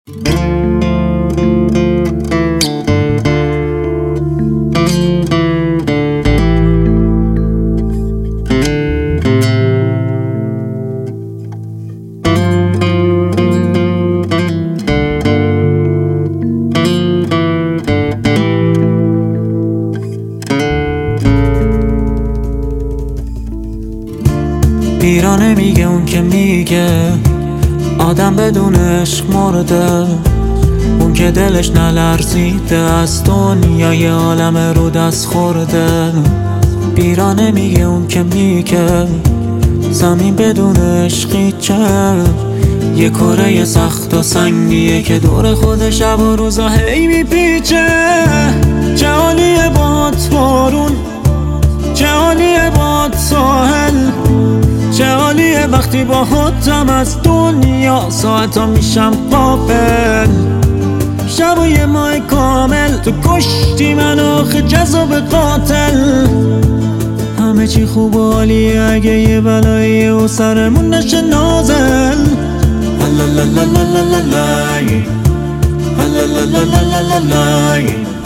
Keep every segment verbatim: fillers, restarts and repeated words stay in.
پیرانه میگه اون که میگه آدم بدون عشق مرده، اون که دلش نلرزیده از دنیای عالم رو دست خورده. پیرانه میگه اون که میگه زمین بدون عشقی چه، یه کره سخت و سنگیه که دور خود شب و روزا هی میپیچه. چه حالیه باد بارون، چه حالیه باد ساحل، چه حالیه وقتی با خودم از دنیا ساعتا میشم غافل. شب و یه ماه کامل تو کشتی من آخه جذاب قاتل. همه چی خوب و عالیه اگه یه بلاییه و سرمون نشه نازل. هلالالالالالای، هلالالالالالای،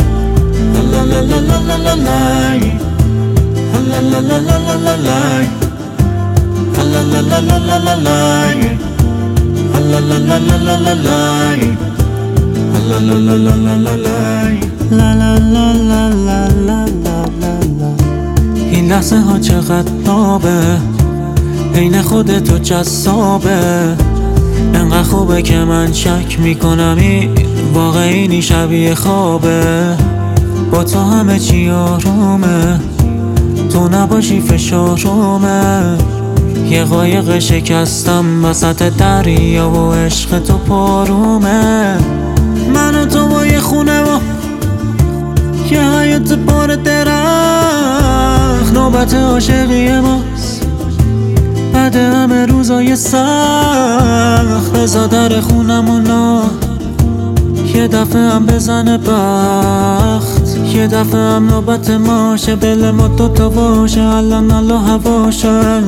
هلالالالالالای، هلالالالالالای، هلالالالالالای، هلالالالالالای، هلالالالالالای، لالالالالالالای. این لحظه ها چقدر نابه، عین خودتو جذابه. انقدر خوبه که من شک میکنم این واقعی شبیه خوابه. با تو همه چی آرومه، تو نباشی فشارومه. یه قایق شکستم وسط دریا و عشق تو پارومه. من و تو با یه خونه و یه حیات بار درخت، نوبت عاشقی ماست بعد همه روزای سخت. بزا در خونمونا یه دفعه هم بزنه بخت، یه دفعه هم نوبت ماشه دل ما دوتا باشه الان الله هواشه.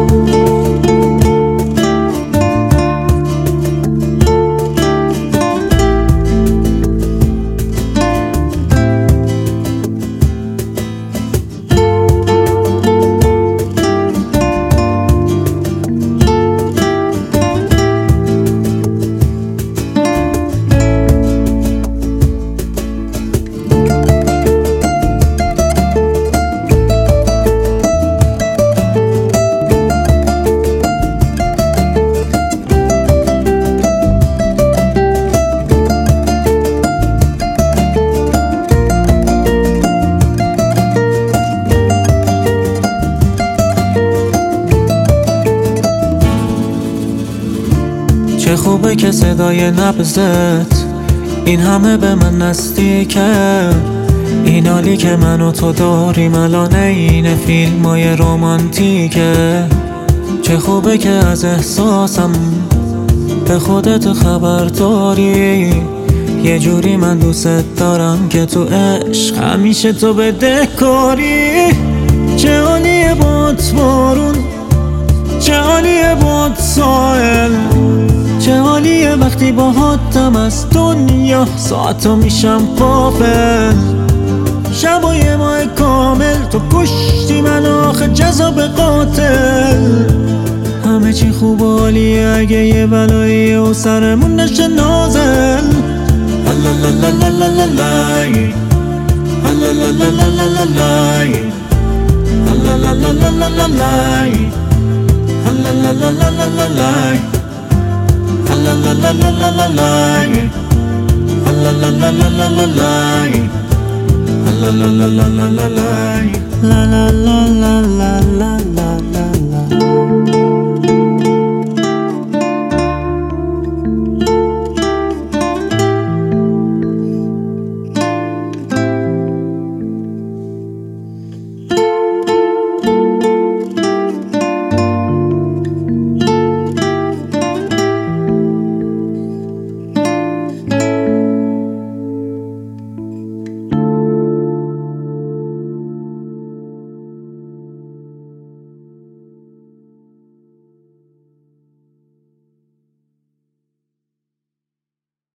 چه خوبه که صدای نبضت این همه به من نزدیکه. این حالی که من و تو داریم الان این فیلم های رومانتیکه. چه خوبه که از احساسم به خودت خبر داری. یه جوری من دوست دارم که تو عشق همیشه تو بدهکاری. چه حالیه باد بارون، چه حالیه باد ساحل، چه حالیه وقتی با حاتم از دنیا ساعتا میشم غافل. شب و یه ماه کامل تو کشتی من آخه جذاب قاتل. همه چی خوب و عالیه اگه یه بلاییه و سرمون نشه نازل. هلالالالالالای، هلالالالالالای، هلالالالالالای، هلالالالالالای، هلالالالالالای، هلالالالالالای، هلالالالالالای، لالالالالالای.